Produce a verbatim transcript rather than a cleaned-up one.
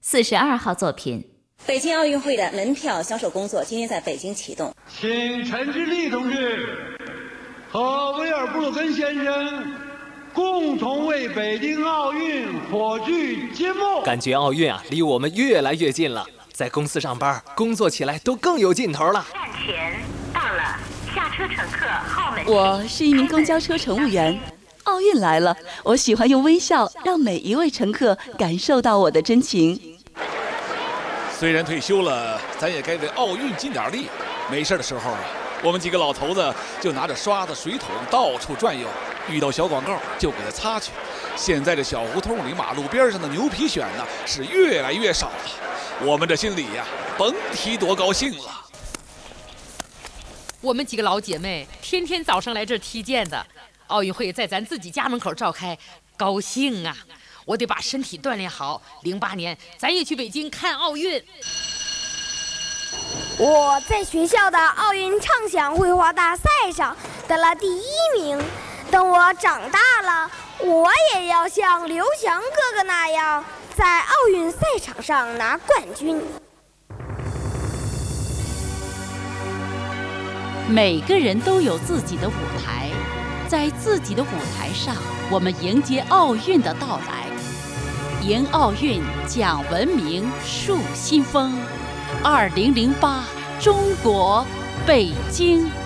四十二号作品。 北京奥运会的门票销售工作今天在北京启动， 请陈之立同志和威尔布鲁根先生共同为北京奥运火炬揭幕。 感觉奥运啊，离我们越来越近了。在公司上班，工作起来都更有劲头了。 站前到了，下车乘客号门。 我是一名公交车乘务员。奥运来了，我喜欢用微笑让每一位乘客感受到我的真情。 虽然退休了，咱也该为奥运尽点力。没事的时候啊，我们几个老头子就拿着刷子、水桶到处转悠，遇到小广告就给他擦去。现在这小胡同里、马路边上的牛皮癣呢，是越来越少了。我们这心里呀，甭提多高兴了。 我们几个老姐妹天天早上来这儿踢毽子，奥运会在咱自己家门口召开，高兴啊！我得把身体锻炼好。零八年咱也去北京看奥运。 我在学校的奥运畅想绘画大赛上得了第一名。等我长大了，我也要像刘翔哥哥那样，在奥运赛场上拿冠军。 每个人都有自己的舞台，在自己的舞台上，我们迎接奥运的到来。迎奥运，讲文明，树新风。二零零八，中国北京。